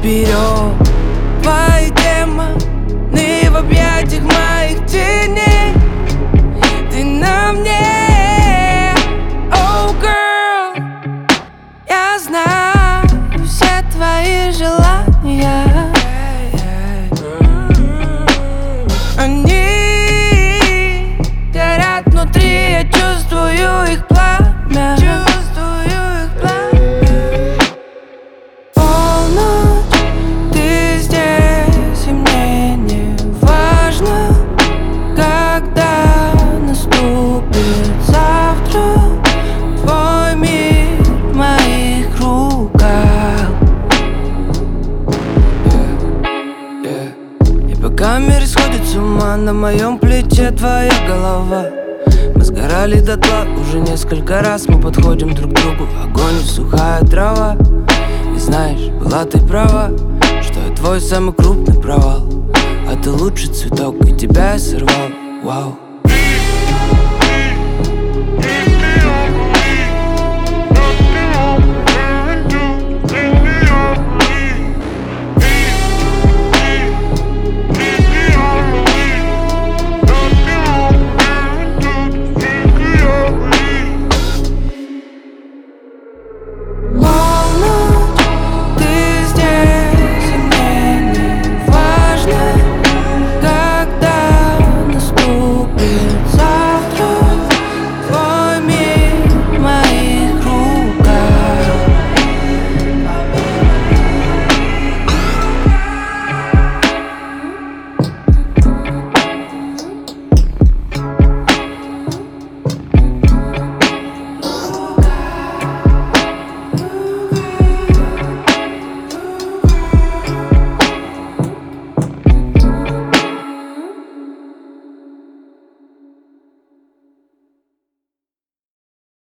вперед. Твои демоны в объятиях моих теней. Ты на мне, oh girl. Я знаю все твои желания. Они горят внутри, я чувствую их пламя. Полночь, ты здесь, и мне не важно, когда наступит завтра. Твой мир в моих руках. И пока мир сходит с ума, на моем плече твоя голова. Мы сгорали дотла уже несколько раз. Мы подходим друг к другу, огонь и сухая трава. И знаешь, была ты права, что я твой самый крупный провал. А ты лучший цветок, и тебя я сорвал, вау.